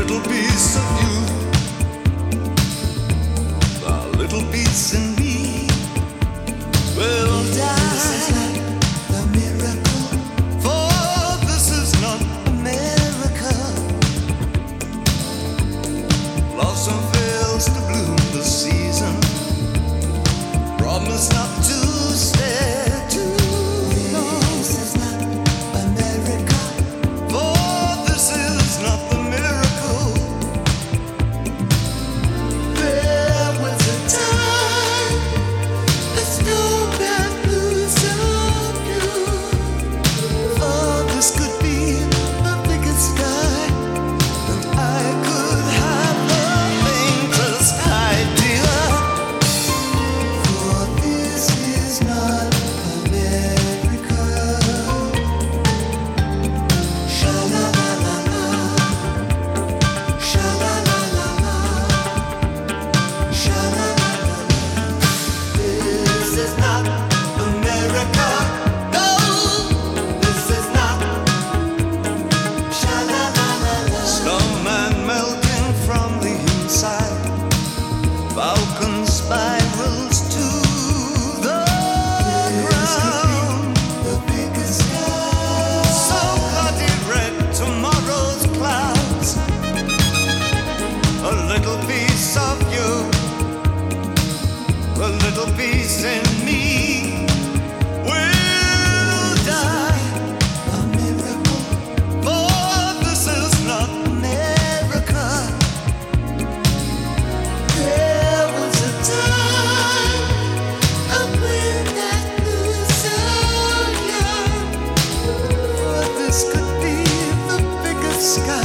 little piece of you, a little piece in me will die. This is not a miracle, For this is not America. blossom fails to bloom this season. Promise not to stay too long. This is not America. For this is not the miracle. There was a time a snowman blew so blue. Oh, this could be The biggest sky, and I could have the faintest idea. for this is not America. Sha la la la la, sha la la la la, sha la la la la. This is not America. No, this is not. Sha la la la la. Snowman melting from the inside. Falcon spirals to the ground. The biggest sky. So bloody red tomorrow's clouds. A little piece of you, a little piece in me will die. A miracle, For this is not America. there was a time a wind that blew so young. For this could be the biggest sky.